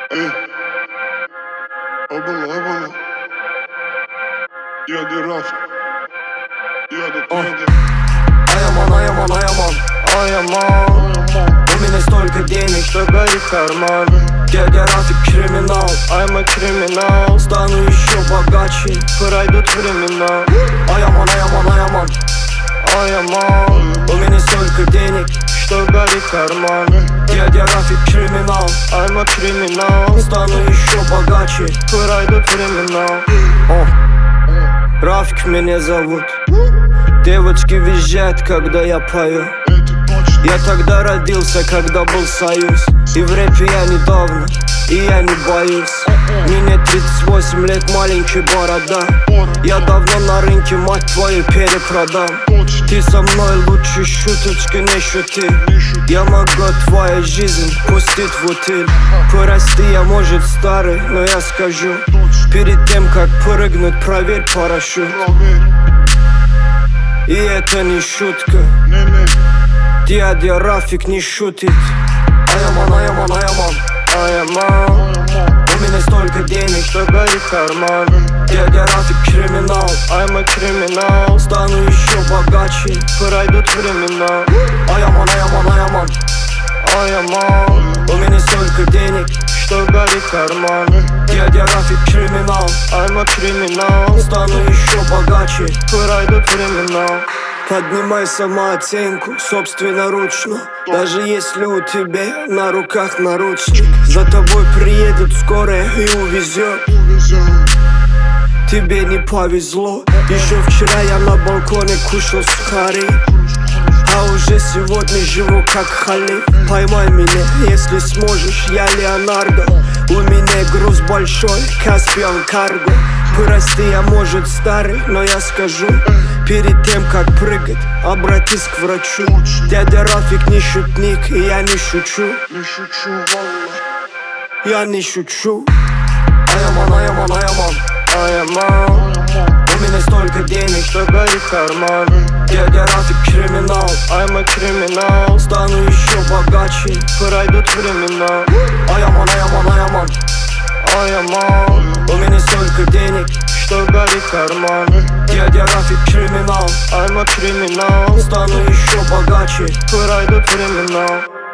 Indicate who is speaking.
Speaker 1: Обала. Дядя Раф.
Speaker 2: Аяман. У меня столько денег, что горит карман. Дядя Рафик криминал, I'm a криминал. Стану еще богаче, пройдут времена. Аяман. У меня столько денег, что горит карман. Дядя Рафик криминал, I'm a криминал. Стану еще богаче, пройдут времена. Рафик меня зовут. Девочки визжат, когда я пою. Я тогда родился, когда был союз. И в рэпе я недавно, и я не боюсь. Мне 38 лет, маленький борода. Я давно на рынке, мать твою, перепродам. Ты со мной лучше шуточки не шути. Я могу твою жизнь пустить в утиль. Прости, я может старый, но я скажу: перед тем как прыгнуть, проверь парашют. И это не шутка. Дядя Рафик не шутит. Аяман. У меня столько денег, что горит карман. Дядя Рафик криминал, I'm a криминал. Стану еще богаче, пройдут времена. Аяман. У меня столько денег, что горит карман. Дядя Рафик криминал, I'm a криминал. Стану еще богаче, пройдут времена. Поднимай самооценку собственноручно. Даже если у тебя на руках наручник. За тобой приедет скорая и увезет. Тебе не повезло. Еще вчера я на балконе кушал сухари, а уже сегодня живу как халиф. Поймай меня, если сможешь, я Леонардо. У меня груз большой, Каспиан Карго. Прости, я может старый, но я скажу: перед тем как прыгать, обратись к врачу. Дядя Рафик не шутник, и я не шучу. Я не шучу. Аяман. У меня столько денег, что горит карман. Дядя Рафик криминал, I'm a криминал. Стану еще богаче, пройдут времена. Аяман. У меня столько денег, что горит карман. Дядя Рафик криминал, I'm a криминал. Стану еще богаче, пройдут времена.